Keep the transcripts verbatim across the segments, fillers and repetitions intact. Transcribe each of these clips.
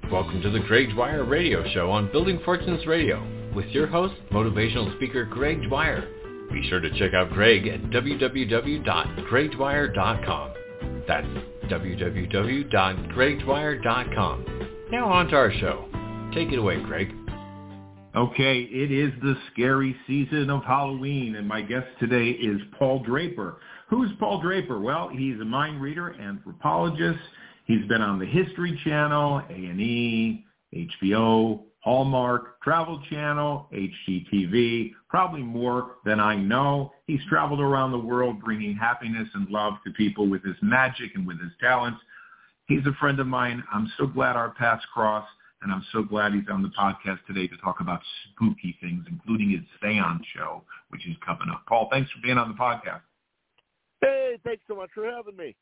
Welcome to the Greg Dwyer Radio Show on Building Fortunes Radio with your host, motivational speaker Greg Dwyer. Be sure to check out Greg at w w w dot greg dwyer dot com. That's w w w dot greg dwyer dot com. Now on to our show. Take it away, Greg. Okay, it is the scary season of Halloween, and my guest today is Paul Draper. Who's Paul Draper? Well, he's a mind reader, anthropologist. He's been on the History Channel, A and E, H B O, Hallmark, Travel Channel, H G T V, probably more than I know. He's traveled around the world bringing happiness and love to people with his magic and with his talents. He's a friend of mine. I'm so glad our paths cross, and I'm so glad he's on the podcast today to talk about spooky things, including his seance show, which is coming up. Paul, thanks for being on the podcast. Hey, thanks so much for having me.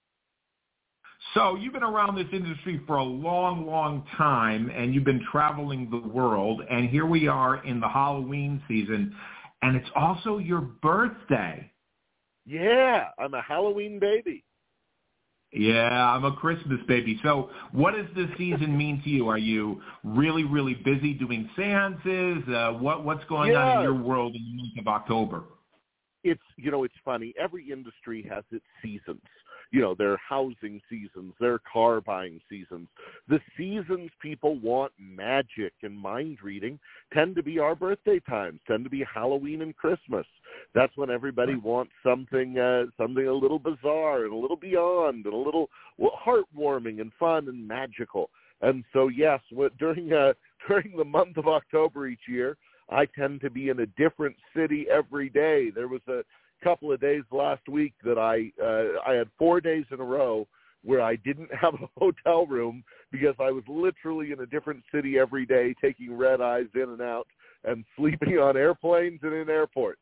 So you've been around this industry for a long, long time, and you've been traveling the world, and here we are in the Halloween season, and it's also your birthday. Yeah, I'm a Halloween baby. Yeah, I'm a Christmas baby. So what does this season mean to you? Are you really, really busy doing seances? Uh, what What's going yeah. on in your world in the month of October? It's, you know, it's funny. Every industry has its seasons. You know, their housing seasons, their car buying seasons. The seasons people want magic and mind reading tend to be our birthday times, tend to be Halloween and Christmas. That's when everybody wants something uh, something a little bizarre and a little beyond and a little well, heartwarming and fun and magical. And so, yes, during uh, during the month of October each year, I tend to be in a different city every day. There was a couple of days last week that I uh, I had four days in a row where I didn't have a hotel room because I was literally in a different city every day, taking red eyes in and out and sleeping on airplanes and in airports.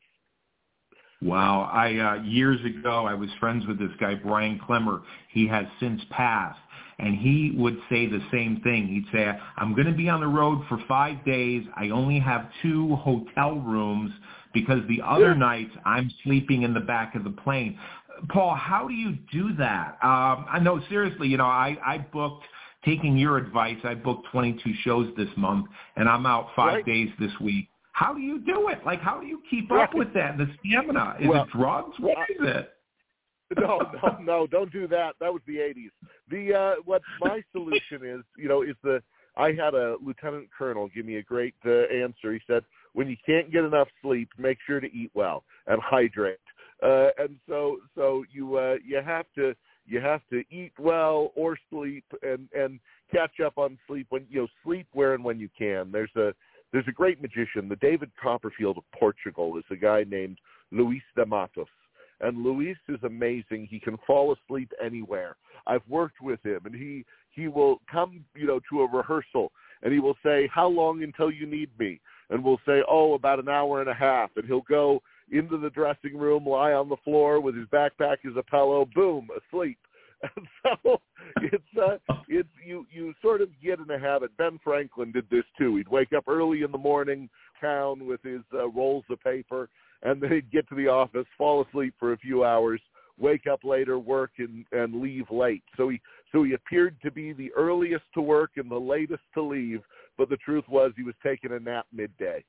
Wow. I uh, years ago, I was friends with this guy, Brian Clemmer. He has since passed, and he would say the same thing. He'd say, I'm going to be on the road for five days. I only have two hotel rooms because the other yeah. nights I'm sleeping in the back of the plane. Paul, how do you do that? Um, I know, seriously, you know, I, I booked, taking your advice, I booked twenty-two shows this month, and I'm out five right. days this week. How do you do it? Like, how do you keep right. up with that? The stamina? Is well, it drugs? What uh, is it? No, no, no, don't do that. That was the eighties. The uh, what my solution is, you know, is the I had a lieutenant colonel give me a great uh, answer. He said, when you can't get enough sleep, make sure to eat well and hydrate. Uh, and so, so you uh, you have to you have to eat well or sleep and, and catch up on sleep when you know sleep where and when you can. There's a there's a great magician, the David Copperfield of Portugal, is a guy named Luis de Matos. And Luis is amazing. He can fall asleep anywhere. I've worked with him, and he, he will come, you know, to a rehearsal, and he will say, how long until you need me? And we'll say, oh, about an hour and a half. And he'll go into the dressing room, lie on the floor with his backpack as a pillow, boom, asleep. And so it's uh, it's you you sort of get in a habit. Ben Franklin did this too. He'd wake up early in the morning, town with his uh, rolls of paper, and then he'd get to the office, fall asleep for a few hours, wake up later, work, and, and leave late. So he so he appeared to be the earliest to work and the latest to leave, but the truth was he was taking a nap midday.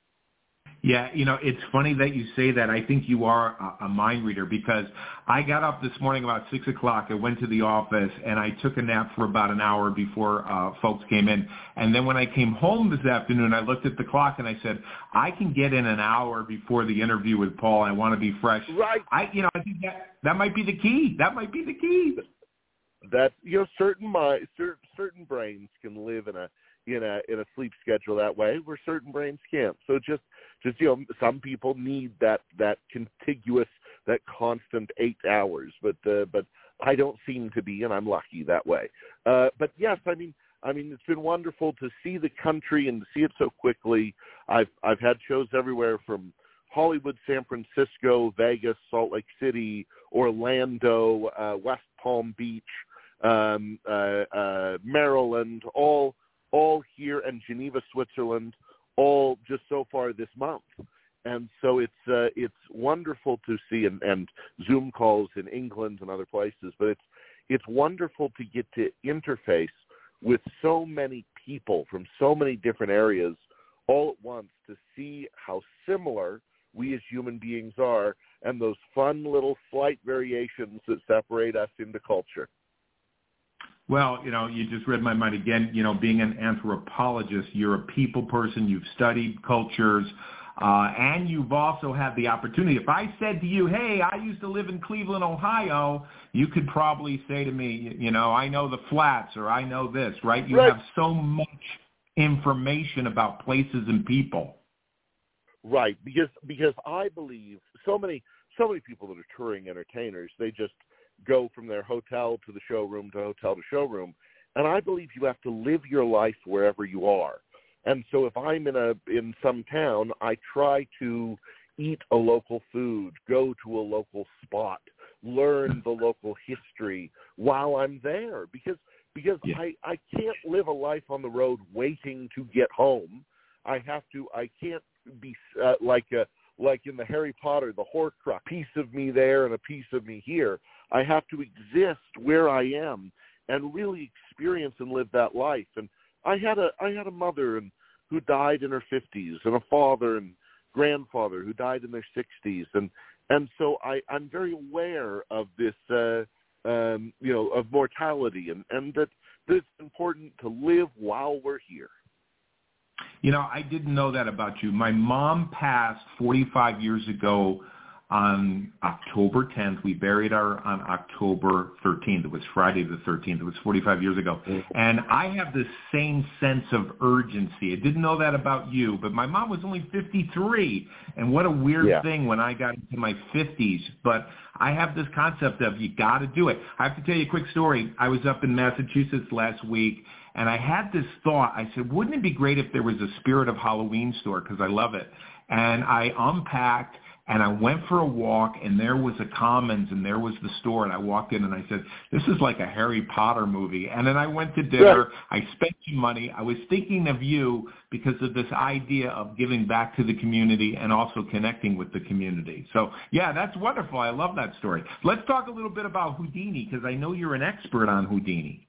Yeah, you know, it's funny that you say that. I think you are a, a mind reader because I got up this morning about six o'clock. I went to the office, and I took a nap for about an hour before uh, folks came in. And then when I came home this afternoon, I looked at the clock, and I said, I can get in an hour before the interview with Paul. I want to be fresh. Right. I, you know, I think that, that might be the key. That might be the key. That, you know, certain minds, certain, certain brains can live in a in a in a sleep schedule that way, where certain brains can't. So just just you know, some people need that that contiguous, that constant eight hours. But uh, but I don't seem to be, and I'm lucky that way. Uh, but yes, I mean I mean it's been wonderful to see the country and to see it so quickly. I've I've had shows everywhere from Hollywood, San Francisco, Vegas, Salt Lake City, Orlando, uh, West Palm Beach, um, uh, uh, Maryland, all. all here, and Geneva, Switzerland, all just so far this month. And so it's uh, it's wonderful to see, and, and Zoom calls in England and other places, but it's it's wonderful to get to interface with so many people from so many different areas all at once to see how similar we as human beings are and those fun little slight variations that separate us into culture. Well, you know, you just read my mind again. You know, being an anthropologist, you're a people person. You've studied cultures, uh, and you've also had the opportunity. If I said to you, hey, I used to live in Cleveland, Ohio, you could probably say to me, you know, I know the flats or I know this, right? You right. have so much information about places and people. Right, because because I believe so many so many people that are touring entertainers, they just go from their hotel to the showroom to hotel to showroom, and I believe you have to live your life wherever you are. And so if I'm in a in some town, I try to eat a local food, go to a local spot, learn the local history while I'm there, because because yeah. I, I can't live a life on the road waiting to get home. I have to. I can't be uh, like a, like in the Harry Potter, the Horcrux, piece of me there and a piece of me here. I have to exist where I am and really experience and live that life. And I had a I had a mother and who died in her fifties, and a father and grandfather who died in their sixties, and and so I, I'm very aware of this, uh, um, you know, of mortality, and, and that, that it's important to live while we're here. You know, I didn't know that about you. My mom passed forty-five years ago on October tenth. We buried her on October thirteenth. It was Friday the thirteenth. It was forty-five years ago. And I have the same sense of urgency. I didn't know that about you, but my mom was only fifty-three. And what a weird yeah. thing when I got into my fifties. But I have this concept of you got to do it. I have to tell you a quick story. I was up in Massachusetts last week, and I had this thought. I said, wouldn't it be great if there was a Spirit of Halloween store, because I love it. And I unpacked, and I went for a walk, and there was a Commons, and there was the store, and I walked in, and I said, this is like a Harry Potter movie. And then I went to dinner. I spent some money. I was thinking of you because of this idea of giving back to the community and also connecting with the community. So, yeah, that's wonderful. I love that story. Let's talk a little bit about Houdini, because I know you're an expert on Houdini.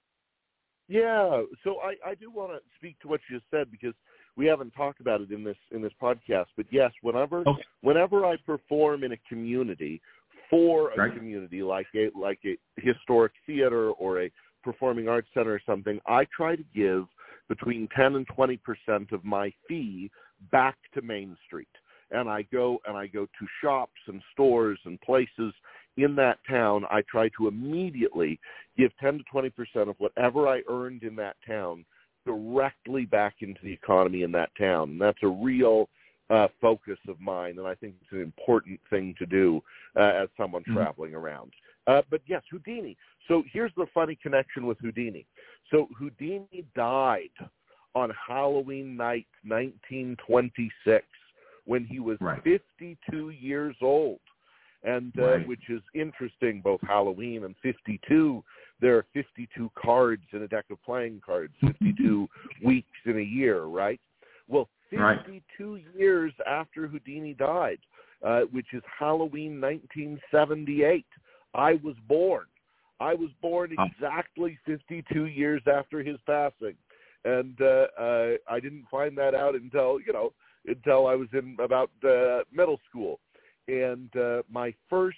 Yeah, so I, I do want to speak to what you just said, because we haven't talked about it in this in this podcast. But yes, whenever okay. whenever I perform in a community for a right. community like a like a historic theater or a performing arts center or something, I try to give between ten and twenty percent of my fee back to Main Street. And I go and I go to shops and stores and places in that town. I try to immediately give ten to twenty percent of whatever I earned in that town directly back into the economy in that town. And that's a real uh, focus of mine, and I think it's an important thing to do uh, as someone mm-hmm. traveling around. Uh, but yes, Houdini. So here's the funny connection with Houdini. So Houdini died on Halloween night, nineteen twenty-six, when he was right. fifty-two years old. And uh, right. which is interesting, both Halloween and fifty-two. There are fifty-two cards in a deck of playing cards, fifty-two weeks in a year, right? Well, fifty-two right. years after Houdini died, uh, which is Halloween nineteen seventy-eight, I was born. I was born exactly fifty-two years after his passing. And uh, uh, I didn't find that out until, you know, until I was in about uh, middle school. And uh, my first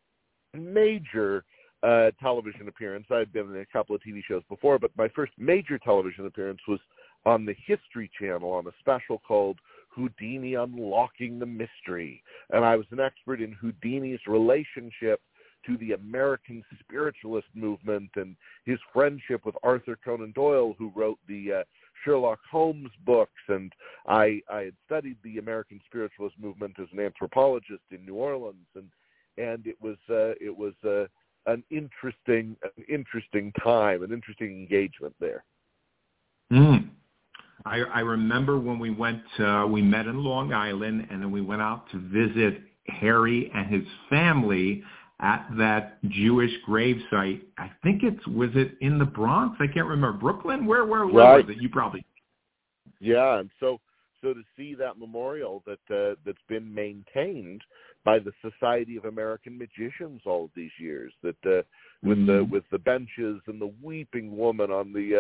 major uh, television appearance, I had been in a couple of T V shows before, but my first major television appearance was on the History Channel on a special called Houdini Unlocking the Mystery. And I was an expert in Houdini's relationship to the American spiritualist movement and his friendship with Arthur Conan Doyle, who wrote the uh, Sherlock Holmes books. And I, I had studied the American spiritualist movement as an anthropologist in New Orleans, and and it was uh, it was uh, an interesting an interesting time, an interesting engagement there. Mm. I, I remember when we went, uh, we met in Long Island, and then we went out to visit Harry and his family at that Jewish gravesite. I think it's, was it in the Bronx? I can't remember. Brooklyn? Where, where, where right. was it? You probably. Yeah, and so so to see that memorial that uh, that's been maintained by the Society of American Magicians all of these years, that uh, with mm-hmm. the with the benches and the weeping woman on the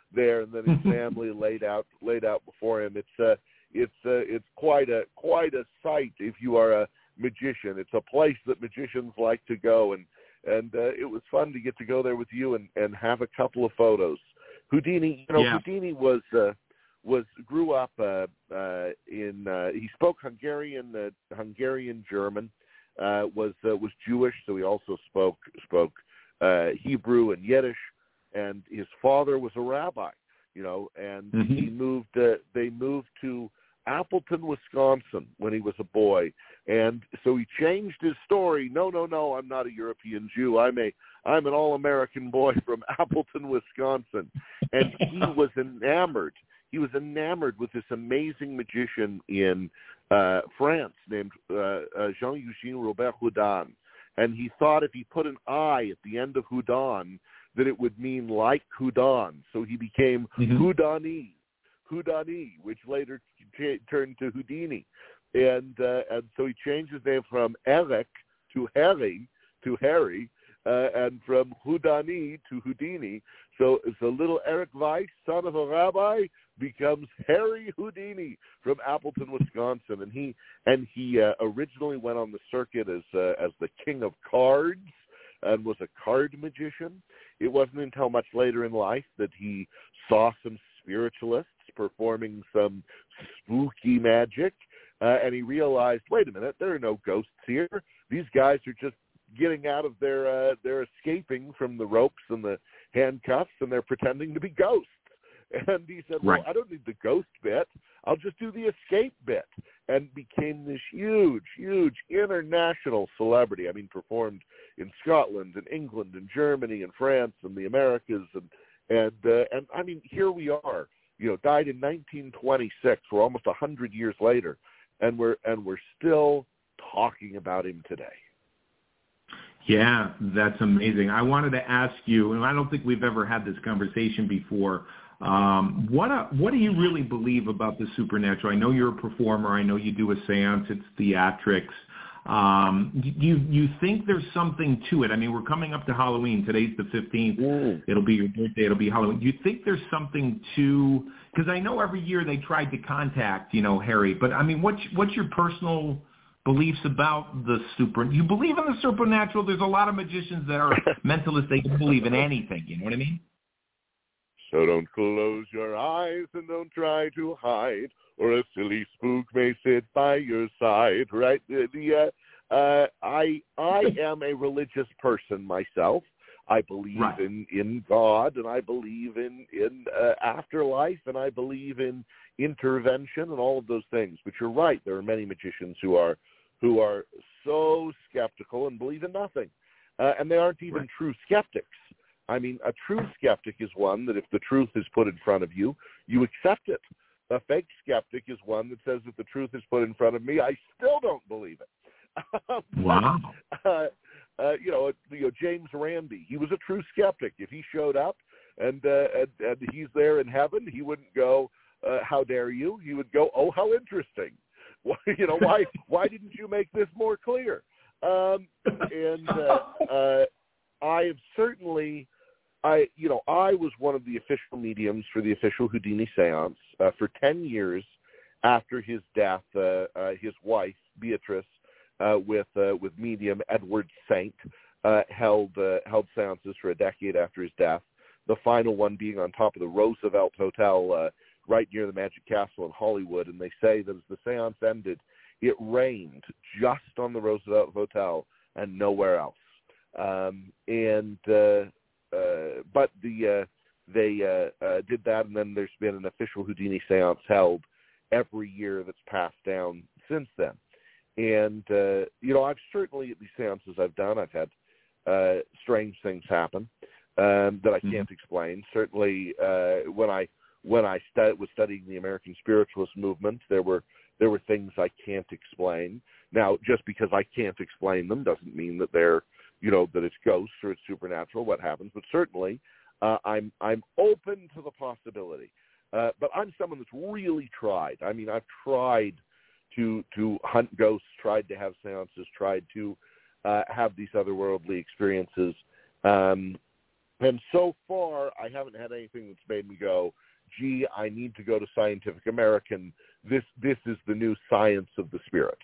there, and then his family laid out laid out before him. It's uh, it's uh, it's quite a quite a sight if you are a magician. It's a place that magicians like to go, and and uh, it was fun to get to go there with you and, and have a couple of photos. Houdini, you know, yeah. Houdini was uh, was grew up uh, uh, in. Uh, he spoke Hungarian, uh, Hungarian German. Uh, was uh, was Jewish, so he also spoke spoke uh, Hebrew and Yiddish. And his father was a rabbi, you know, and mm-hmm. he moved. Uh, they moved to Appleton, Wisconsin, when he was a boy, and so he changed his story. No, no, no, I'm not a European Jew. I'm a I'm an all-American boy from Appleton, Wisconsin, and he was enamored. He was enamored with this amazing magician in uh, France named uh, uh, Jean-Eugène Robert Houdin, and he thought if he put an I at the end of Houdin, that it would mean like Houdin. So he became mm-hmm. Houdini, Houdini, which later t- turned to Houdini. And uh, and so he changed his name from Eric to Harry, to Harry, uh, and from Houdini to Houdini. So, so little Eric Weiss, son of a rabbi, becomes Harry Houdini from Appleton, Wisconsin. And he and he uh, originally went on the circuit as uh, as the king of cards and was a card magician. It wasn't until much later in life that he saw some spiritualists performing some spooky magic, uh, and he realized, wait a minute, there are no ghosts here. These guys are just getting out of their, uh, they're escaping from the ropes and the handcuffs, and they're pretending to be ghosts. And he said, well, right. I don't need the ghost bit. I'll just do the escape bit, and became this huge, huge international celebrity. I mean, performed in Scotland and England and Germany and France and the Americas. And, and, uh, and I mean, here we are, you know, died in nineteen twenty-six. We're almost a hundred years later, and we're, and we're still talking about him today. Yeah, that's amazing. I wanted to ask you, and I don't think we've ever had this conversation before, Um, what uh, what do you really believe about the supernatural? I know you're a performer. I know you do a seance. It's theatrics. Um, do you you think there's something to it? I mean, we're coming up to Halloween. Today's the fifteenth. Mm. It'll be your birthday. It'll be Halloween. Do you think there's something to? Because I know every year they tried to contact, you know, Harry. But I mean, what's what's your personal beliefs about the super? You believe in the supernatural? There's a lot of magicians that are mentalists. They can believe in anything. You know what I mean? So don't close your eyes and don't try to hide, or a silly spook may sit by your side. Right? The, the uh, uh, I I am a religious person myself. I believe right. in, in God, and I believe in in uh, afterlife, and I believe in intervention and all of those things. But you're right. There are many magicians who are who are so skeptical and believe in nothing, uh, and they aren't even right. true skeptics. I mean, a true skeptic is one that if the truth is put in front of you, you accept it. A fake skeptic is one that says if the truth is put in front of me, I still don't believe it. Wow. uh, uh, you know, you know, James Randi, he was a true skeptic. If he showed up and, uh, and, and he's there in heaven, he wouldn't go, uh, how dare you? He would go, oh, how interesting. Why, you know, why why didn't you make this more clear? Um, and uh, uh, I have certainly... I, you know, I was one of the official mediums for the official Houdini seance uh, for ten years after his death. Uh, uh, his wife, Beatrice, uh, with uh, with medium Edward Saint, uh, held uh, held seances for a decade after his death. The final one being on top of the Roosevelt Hotel, uh, right near the Magic Castle in Hollywood. And they say that as the seance ended, it rained just on the Roosevelt Hotel and nowhere else. Um, and uh, Uh, but the uh, they uh, uh, did that, and then there's been an official Houdini seance held every year that's passed down since then. And, uh, you know, I've certainly, at these seances I've done, I've had uh, strange things happen um, that I can't mm-hmm. explain. Certainly uh, when I when I stu- was studying the American spiritualist movement, there were there were things I can't explain. Now, just because I can't explain them doesn't mean that they're you know, that it's ghosts or it's supernatural, what happens. But certainly uh, I'm I'm open to the possibility. Uh, but I'm someone that's really tried. I mean, I've tried to to hunt ghosts, tried to have seances, tried to uh, have these otherworldly experiences. Um, And so far, I haven't had anything that's made me go, gee, I need to go to Scientific American. This this is the new science of the spirits.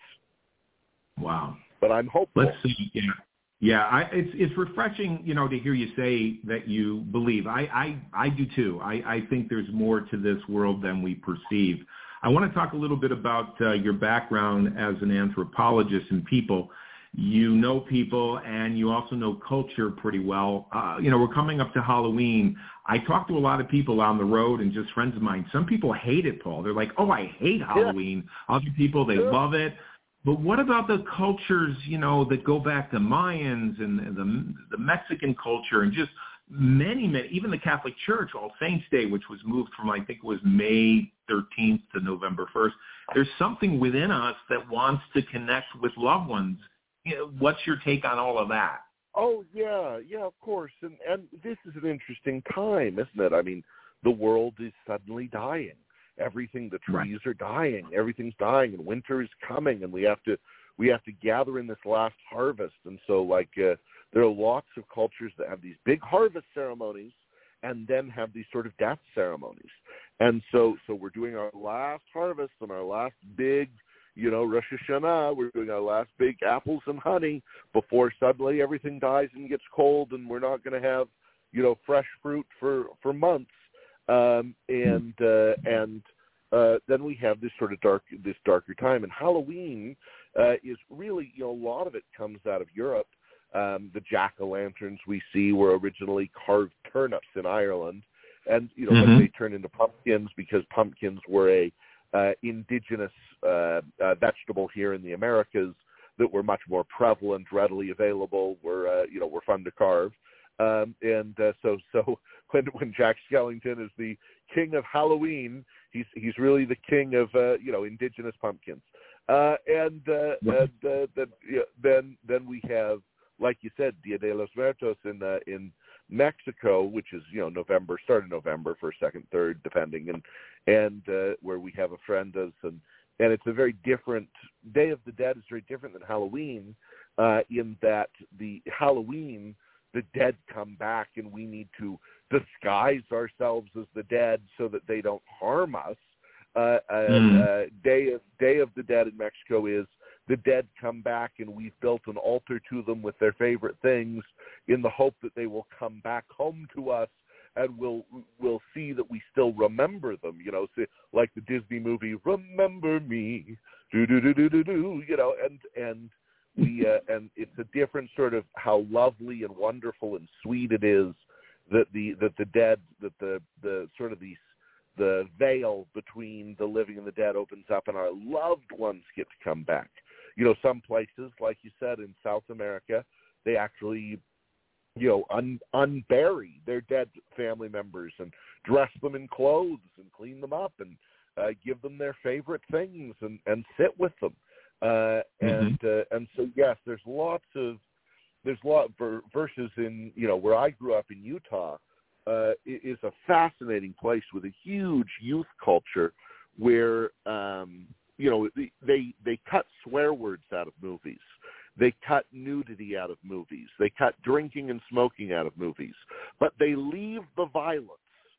Wow. But I'm hopeful. Let's see. Yeah, yeah. I, it's it's refreshing, you know, to hear you say that you believe. I I, I do too. I, I think there's more to this world than we perceive. I want to talk a little bit about uh, your background as an anthropologist and people. You know people, and you also know culture pretty well. Uh, you know, we're coming up to Halloween. I talk to a lot of people on the road and just friends of mine. Some people hate it, Paul. They're like, oh, I hate Halloween. Yeah. Other people, they yeah. love it. But what about the cultures, you know, that go back to Mayans and the, the Mexican culture and just many, many, even the Catholic Church, All Saints Day, which was moved from, I think it was May thirteenth to November first. There's something within us that wants to connect with loved ones. You know, what's your take on all of that? Oh, yeah, yeah, of course. And, and this is an interesting time, isn't it? I mean, the world is suddenly dying. Everything, the trees right. are dying. Everything's dying, and winter is coming, and we have to we have to gather in this last harvest. And so, like, uh, there are lots of cultures that have these big harvest ceremonies and then have these sort of death ceremonies. And so, so we're doing our last harvest and our last big, you know, Rosh Hashanah, we're doing our last big apples and honey before suddenly everything dies and gets cold and we're not going to have, you know, fresh fruit for, for months. Um, and uh, and uh, then we have this sort of dark, this darker time. And Halloween uh, is really, you know, a lot of it comes out of Europe. Um, the jack-o'-lanterns we see were originally carved turnips in Ireland. And, you know, mm-hmm. then they turned into pumpkins because pumpkins were a uh, indigenous uh, uh, vegetable here in the Americas that were much more prevalent, readily available, were, uh, you know, were fun to carve. Um, and uh, so, so when when Jack Skellington is the king of Halloween, he's he's really the king of uh, you know indigenous pumpkins. Uh, and uh, and uh, then yeah, then then we have, like you said, Dia de los Muertos in uh, in Mexico, which is you know November, start of November, first, second, third, depending, and and uh, where we have ofrendas, and and it's a very different Day of the Dead is very different than Halloween, uh, in that the Halloween, the dead come back and we need to disguise ourselves as the dead so that they don't harm us. Uh, mm. uh, Day of Day of the Dead in Mexico is the dead come back and we've built an altar to them with their favorite things in the hope that they will come back home to us and we'll we'll see that we still remember them. You know, so like the Disney movie Remember Me, do do do do do do. You know, and and. We uh, and it's a different sort of how lovely and wonderful and sweet it is that the that the dead that the the sort of the the veil between the living and the dead opens up and our loved ones get to come back. You know, some places, like you said, in South America, they actually, you know, un, unbury their dead family members and dress them in clothes and clean them up and uh, give them their favorite things and, and sit with them. Uh, and mm-hmm. uh, and so yes, there's lots of there's lot versus in you know where I grew up in Utah uh, is a fascinating place with a huge youth culture where um, you know they they cut swear words out of movies, they cut nudity out of movies, they cut drinking and smoking out of movies, but they leave the violence.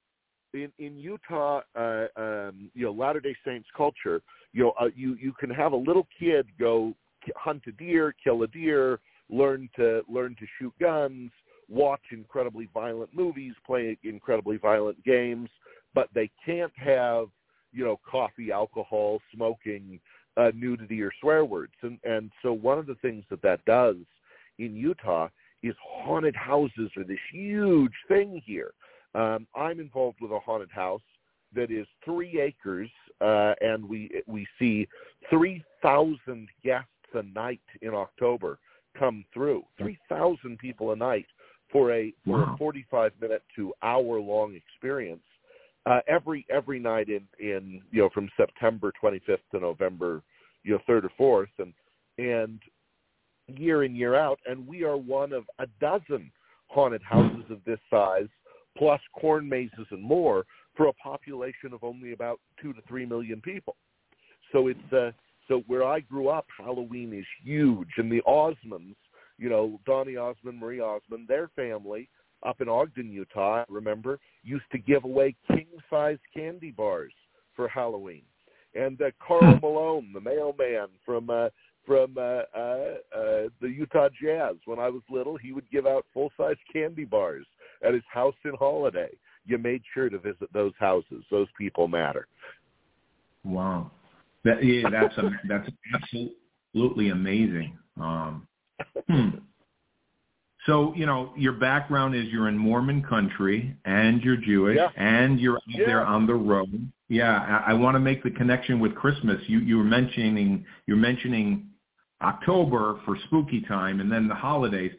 In, in Utah, uh, um, you know, Latter-day Saints culture, you know, uh, you, you can have a little kid go hunt a deer, kill a deer, learn to learn to shoot guns, watch incredibly violent movies, play incredibly violent games, but they can't have, you know, coffee, alcohol, smoking, uh, nudity, or swear words. And, and so one of the things that that does in Utah is haunted houses are this huge thing here. Um, I'm involved with a haunted house that is three acres, uh, and we we see three thousand guests a night in October come through. three thousand people a night for a for wow. a forty-five minute to hour long experience uh, every every night in, in you know from September twenty-fifth to November you know third or fourth, and and year in year out, and we are one of a dozen haunted houses of this size, plus corn mazes and more, for a population of only about two to three million people. So it's uh, so where I grew up, Halloween is huge, and the Osmonds, you know, Donnie Osmond, Marie Osmond, their family up in Ogden, Utah, remember, used to give away king-size candy bars for Halloween. And uh, Carl Malone, the mailman from uh, from uh, uh, uh, the Utah Jazz, when I was little, he would give out full-size candy bars at his house in Holiday. You made sure to visit those houses. Those people matter. Wow. That, yeah, that's a, that's absolutely amazing. Um, hmm. So, you know, your background is you're in Mormon country, and you're Jewish, yeah. and you're out yeah. there on the road. Yeah, I, I want to make the connection with Christmas. You you were mentioning you're mentioning October for spooky time, and then the holidays.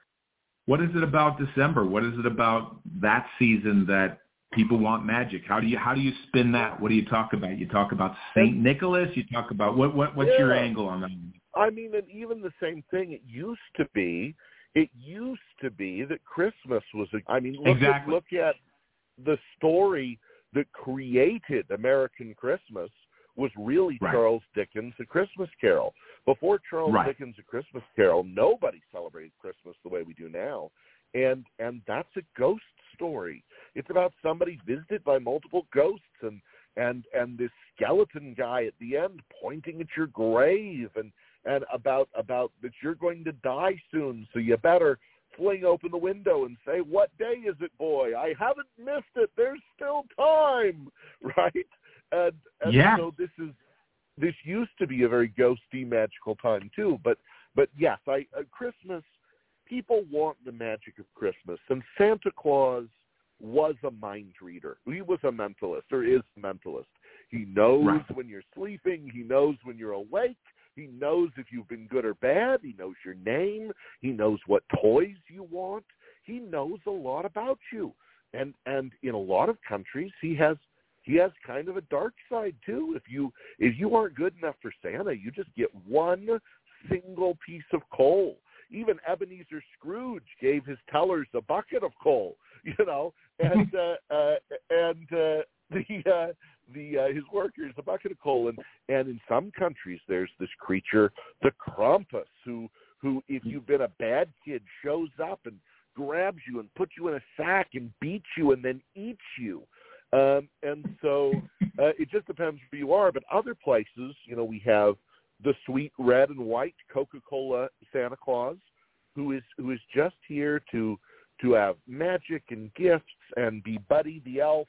What is it about December? What is it about that season that people want magic? How do you how do you spin that? What do you talk about? You talk about Saint Nicholas. You talk about what what what's yeah. your angle on that? I mean, and even the same thing. It used to be. It used to be that Christmas was a, I mean, look, exactly. at, look at the story that created American Christmas was really right. Charles Dickens' A Christmas Carol. Before Charles right. Dickens' A Christmas Carol, nobody celebrated Christmas the way we do now. And and that's a ghost story. It's about somebody visited by multiple ghosts and, and, and this skeleton guy at the end pointing at your grave and and about about that you're going to die soon, so you better fling open the window and say, "What day is it, boy? I haven't missed it. There's still time," right? And, and yeah. so this is this used to be a very ghosty, magical time too. But but yes, I uh, Christmas. People want the magic of Christmas, and Santa Claus was a mind reader. He was a mentalist, or is a mentalist. He knows right. when you're sleeping. He knows when you're awake. He knows if you've been good or bad. He knows your name. He knows what toys you want. He knows a lot about you. And and in a lot of countries, he has he has kind of a dark side too. If you if you aren't good enough for Santa, you just get one single piece of coal. Even Ebenezer Scrooge gave his tellers a bucket of coal, you know, and uh, uh, and uh, the uh, the uh, his workers a bucket of coal. And, and in some countries, there's this creature, the Krampus, who who if you've been a bad kid, shows up and grabs you and puts you in a sack and beats you and then eats you. Um, and so uh, it just depends where you are. But other places, you know, we have the sweet red and white Coca-Cola Santa Claus, who is who is just here to to have magic and gifts and be Buddy the Elf,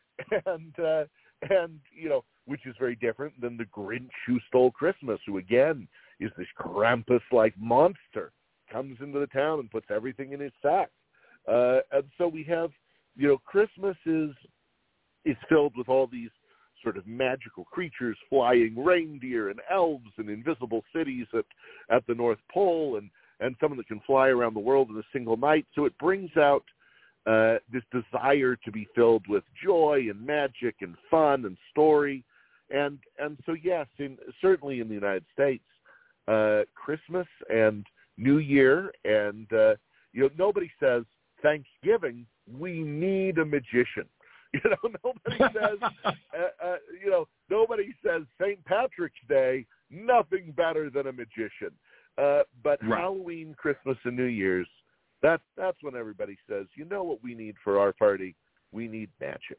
and uh, and you know, which is very different than the Grinch who stole Christmas, who again is this Krampus-like monster, comes into the town and puts everything in his sack. Uh, and so we have, you know, Christmas is is filled with all these sort of magical creatures, flying reindeer and elves and invisible cities at, at the North Pole, and, and someone that can fly around the world in a single night. So it brings out uh, this desire to be filled with joy and magic and fun and story. And and so, yes, in, certainly in the United States, uh, Christmas and New Year, and, uh, you know, nobody says, Thanksgiving, we need a magician. You know, nobody says, uh, uh, you know, nobody says Saint Patrick's Day, nothing better than a magician. Uh, but right. Halloween, Christmas, and New Year's, that's, that's when everybody says, you know what we need for our party? We need magic.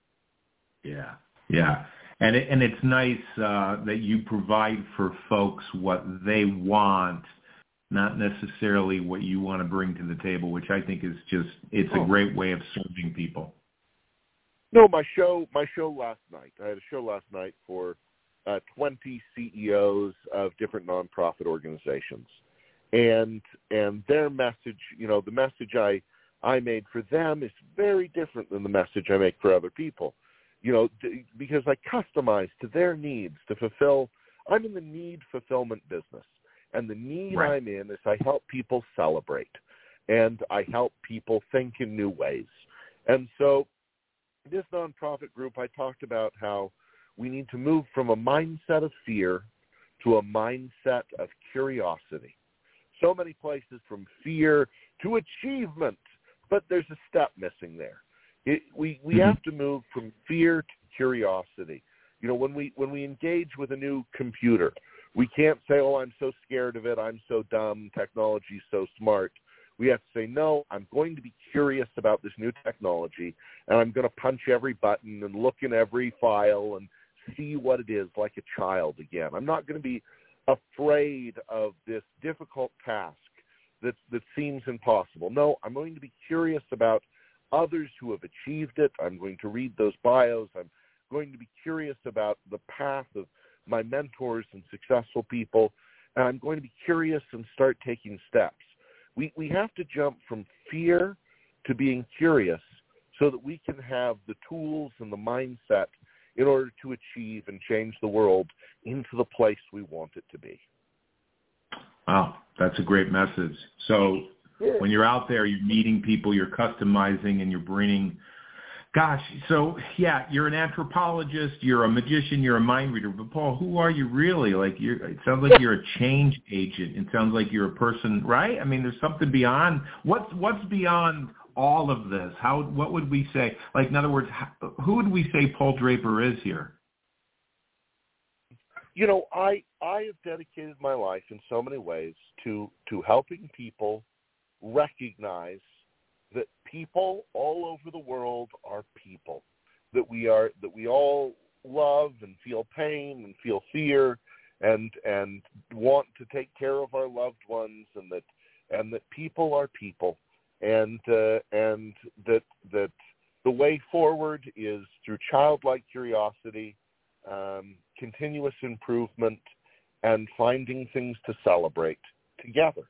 Yeah, yeah. And it, and it's nice uh, that you provide for folks what they want, not necessarily what you want to bring to the table, which I think is just, it's oh. a great way of serving people. No, my show, my show last night. I had a show last night for uh, twenty C E Os of different nonprofit organizations, and and their message, you know, the message I I made for them is very different than the message I make for other people, you know, d- because I customize to their needs to fulfill. I'm in the need fulfillment business, and the need right. I'm in is I help people celebrate, and I help people think in new ways, and so. This nonprofit group, I talked about how we need to move from a mindset of fear to a mindset of curiosity. So many places from fear to achievement, but there's a step missing there. It, we we mm-hmm. have to move from fear to curiosity. You know, when we when we engage with a new computer, we can't say, "Oh, I'm so scared of it. I'm so dumb. Technology's so smart." We have to say, no, I'm going to be curious about this new technology, and I'm going to punch every button and look in every file and see what it is like a child again. I'm not going to be afraid of this difficult task that, that seems impossible. No, I'm going to be curious about others who have achieved it. I'm going to read those bios. I'm going to be curious about the path of my mentors and successful people, and I'm going to be curious and start taking steps. We we have to jump from fear to being curious so that we can have the tools and the mindset in order to achieve and change the world into the place we want it to be. Wow, that's a great message. So yeah. when you're out there, you're meeting people, you're customizing, and you're bringing, gosh, so yeah, you're an anthropologist, you're a magician, you're a mind reader, but Paul, who are you really? Like, you're, it sounds like you're a change agent. It sounds like you're a person, right? I mean, there's something beyond. What's what's beyond all of this? How? What would we say? Like, in other words, how, who would we say Paul Draper is here? You know, I I have dedicated my life in so many ways to to helping people recognize that people all over the world are people, that we are that we all love and feel pain and feel fear and and want to take care of our loved ones, and that and that people are people, and uh, and that that the way forward is through childlike curiosity, um, continuous improvement, and finding things to celebrate together.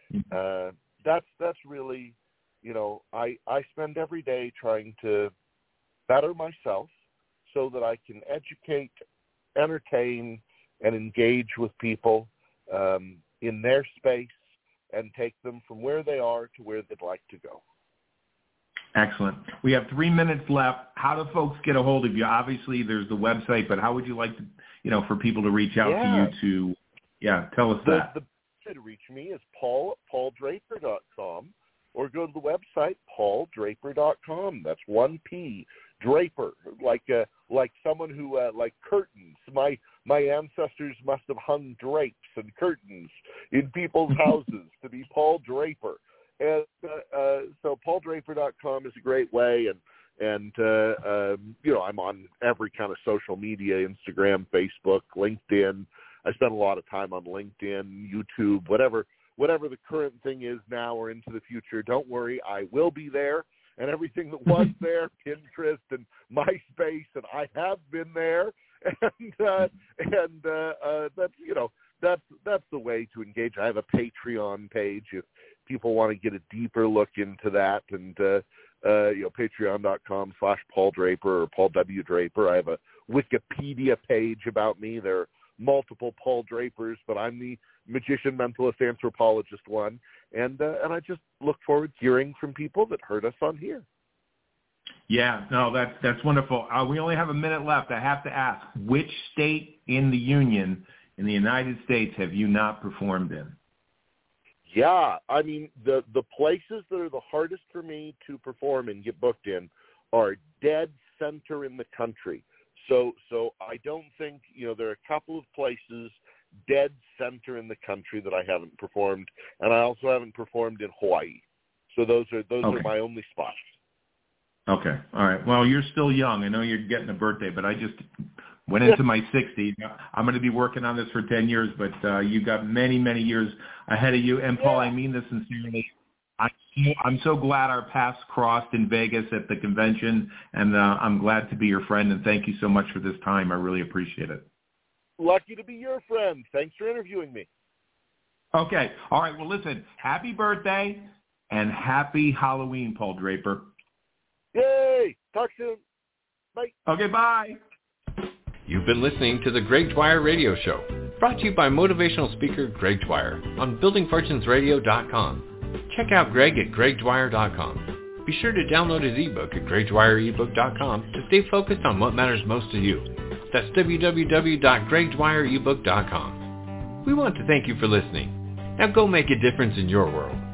Uh, that's that's really, you know, I, I spend every day trying to better myself so that I can educate, entertain, and engage with people um, in their space and take them from where they are to where they'd like to go. Excellent. We have three minutes left. How do folks get a hold of you? Obviously, there's the website, but how would you like to, you know, for people to reach out yeah. to you to, yeah, tell us the, that. The way to reach me is paul at paul draper dot com, or go to the website, paul draper dot com. That's one P, Draper, like uh, like someone who, uh, like curtains. My my ancestors must have hung drapes and curtains in people's houses to be Paul Draper. And uh, uh, so paul draper dot com is a great way, and and uh, um, you know, I'm on every kind of social media: Instagram, Facebook, LinkedIn. I spend a lot of time on LinkedIn, YouTube, whatever whatever the current thing is now or into the future. Don't worry, I will be there, and everything that was there, Pinterest and MySpace, and I have been there, and uh, and uh, uh, that's you know that's that's the way to engage. I have a Patreon page if people want to get a deeper look into that, and uh, uh, you know, patreon dot com slash Paul Draper or Paul W. Draper. I have a Wikipedia page about me. There are multiple Paul Drapers, but I'm the magician, mentalist, anthropologist one, and uh, and I just look forward to hearing from people that heard us on here. Yeah, no, that's that's wonderful. Uh, we only have a minute left. I have to ask, which state in the Union in the United States have you not performed in? Yeah, I mean, the, the places that are the hardest for me to perform and get booked in are dead center in the country. So so I don't think, you know, there are a couple of places dead center in the country that I haven't performed, and I also haven't performed in Hawaii. So those are those okay. are my only spots. Okay, all right. Well, you're still young. I know you're getting a birthday, but I just went into my sixties. I'm going to be working on this for ten years, but uh, you got many, many years ahead of you. And, Paul, yeah. I mean this sincerely. I, I'm so glad our paths crossed in Vegas at the convention, and uh, I'm glad to be your friend, and thank you so much for this time. I really appreciate it. Lucky to be your friend. Thanks for interviewing me. Okay. All right. Well, listen, happy birthday and happy Halloween, Paul Draper. Yay! Talk soon. Bye. Okay, bye. You've been listening to the Greg Dwyer Radio Show, brought to you by motivational speaker Greg Dwyer on building fortunes radio dot com. Check out Greg at greg dwyer dot com. Be sure to download his ebook at greg dwyer ebook dot com to stay focused on what matters most to you. That's w w w dot greg dwyer ebook dot com. We want to thank you for listening. Now go make a difference in your world.